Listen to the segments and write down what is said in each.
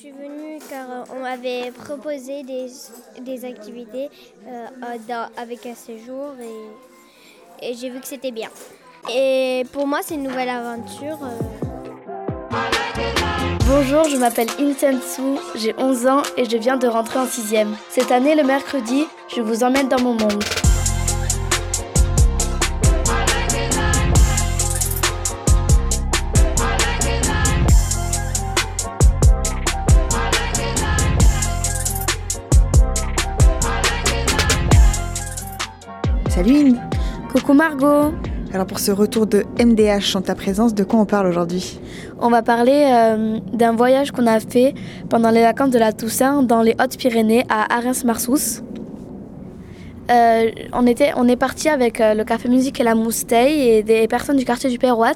suis venue car on m'avait proposé des activités avec un séjour et j'ai vu que c'était bien. Et pour moi, c'est une nouvelle aventure. Bonjour, je m'appelle Insensu, j'ai 11 ans et je viens de rentrer en 6e. Cette année, le mercredi, je vous emmène dans mon monde. Salut Ine. Coucou Margot. Alors pour ce retour de MDH en ta présence, de quoi on parle aujourd'hui ? On va parler d'un voyage qu'on a fait pendant les vacances de la Toussaint dans les Hautes-Pyrénées à Arens-Marsous. On est parti avec le Café Musique et la Mousteille et des personnes du quartier du Péroat.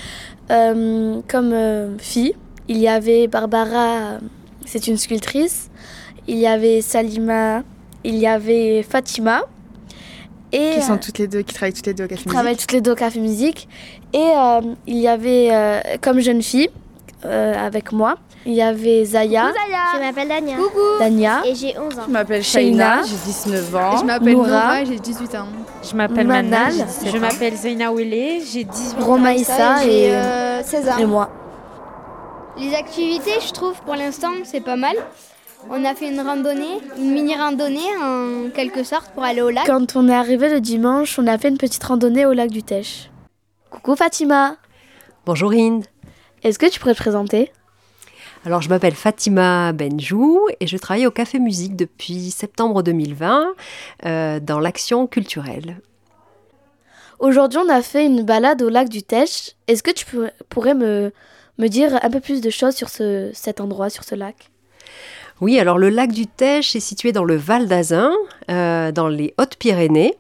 Comme filles, il y avait Barbara, c'est une sculptrice. Il y avait Salima, il y avait Fatima. Et, qui travaillent toutes les deux au Café Musique. Travaillent toutes les deux au Café Musique. Et il y avait, comme jeune fille, avec moi, il y avait Zaya. Coucou Zaya. Je m'appelle Dania. Coucou. Dania. Et j'ai 11 ans. Je m'appelle Shaina, Shaina, j'ai 19 ans. Et je m'appelle Noura. Noura et j'ai 18 ans. Je m'appelle Manal. Manal, je m'appelle Zeina Ouelé, j'ai 18 ans. Romaïssa et 16 ans. et moi. Les activités, je trouve, pour l'instant, c'est pas mal. On a fait une randonnée, une mini-randonnée en quelque sorte pour aller au lac. Quand on est arrivé le dimanche, on a fait une petite randonnée au lac du Tech. Coucou Fatima. Bonjour Inde. Est-ce que tu pourrais te présenter ? Alors je m'appelle Fatima Benjou et je travaille au Café Musique depuis septembre 2020 dans l'action culturelle. Aujourd'hui, on a fait une balade au lac du Tech. Est-ce que tu pourrais me dire un peu plus de choses sur cet endroit, sur ce lac ? Oui, alors le lac du Tech est situé dans le Val d'Azun, dans les Hautes-Pyrénées.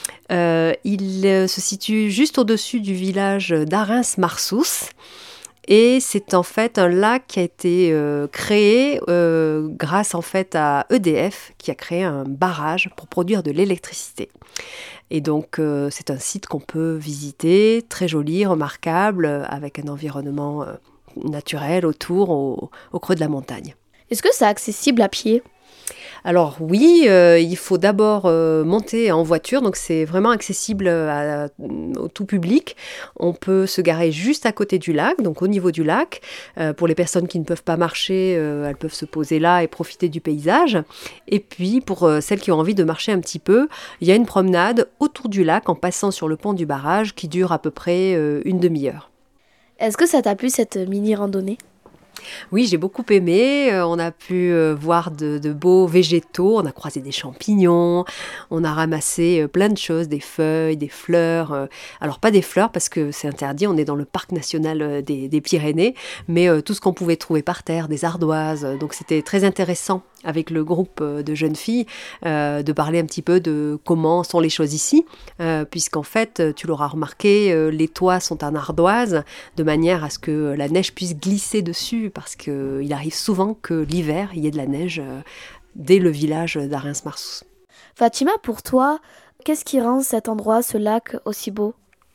Il se situe juste au-dessus du village d'Arens-Marsous. Et c'est en fait un lac qui a été créé grâce en fait à EDF qui a créé un barrage pour produire de l'électricité. Et donc c'est un site qu'on peut visiter, très joli, remarquable, avec un environnement naturel autour, au creux de la montagne. Est-ce que c'est accessible à pied ? Alors oui, il faut d'abord monter en voiture, donc c'est vraiment accessible au tout public. On peut se garer juste à côté du lac, donc au niveau du lac. Pour les personnes qui ne peuvent pas marcher, elles peuvent se poser là et profiter du paysage. Et puis pour celles qui ont envie de marcher un petit peu, il y a une promenade autour du lac en passant sur le pont du barrage qui dure à peu près une demi-heure. Est-ce que ça t'a plu cette mini-randonnée ? Oui, j'ai beaucoup aimé. On a pu voir de beaux végétaux, on a croisé des champignons, on a ramassé plein de choses, des feuilles, des fleurs. Alors pas des fleurs parce que c'est interdit, on est dans le parc national des Pyrénées, mais tout ce qu'on pouvait trouver par terre, des ardoises. Donc c'était très intéressant avec le groupe de jeunes filles de parler un petit peu de comment sont les choses ici, puisqu'en fait, tu l'auras remarqué, les toits sont en ardoise, de manière à ce que la neige puisse glisser dessus, parce qu'il arrive souvent que l'hiver, il y ait de la neige dès le village d'Arens-Marsous. Fatima, pour toi, qu'est-ce qui rend cet endroit, ce lac, aussi beau ?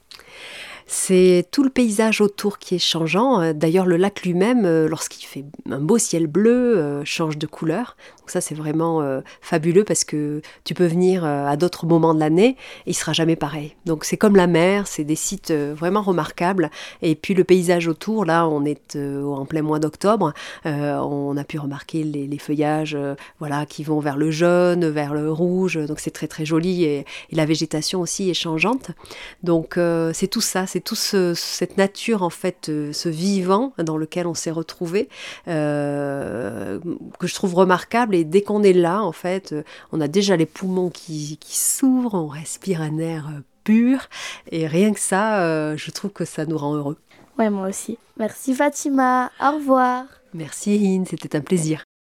C'est tout le paysage autour qui est changeant. D'ailleurs, le lac lui-même, lorsqu'il fait un beau ciel bleu, change de couleur. Donc ça, c'est vraiment fabuleux parce que tu peux venir à d'autres moments de l'année et il sera jamais pareil. Donc c'est comme la mer, c'est des sites vraiment remarquables. Et puis le paysage autour, là, on est en plein mois d'octobre. On a pu remarquer les feuillages qui vont vers le jaune, vers le rouge. Donc c'est très très joli et la végétation aussi est changeante. Donc c'est tout ça. C'est toute cette nature, en fait, ce vivant dans lequel on s'est retrouvés, que je trouve remarquable. Et dès qu'on est là, en fait, on a déjà les poumons qui s'ouvrent, on respire un air pur. Et rien que ça, je trouve que ça nous rend heureux. Ouais, moi aussi. Merci Fatima. Au revoir. Merci Ine, c'était un plaisir.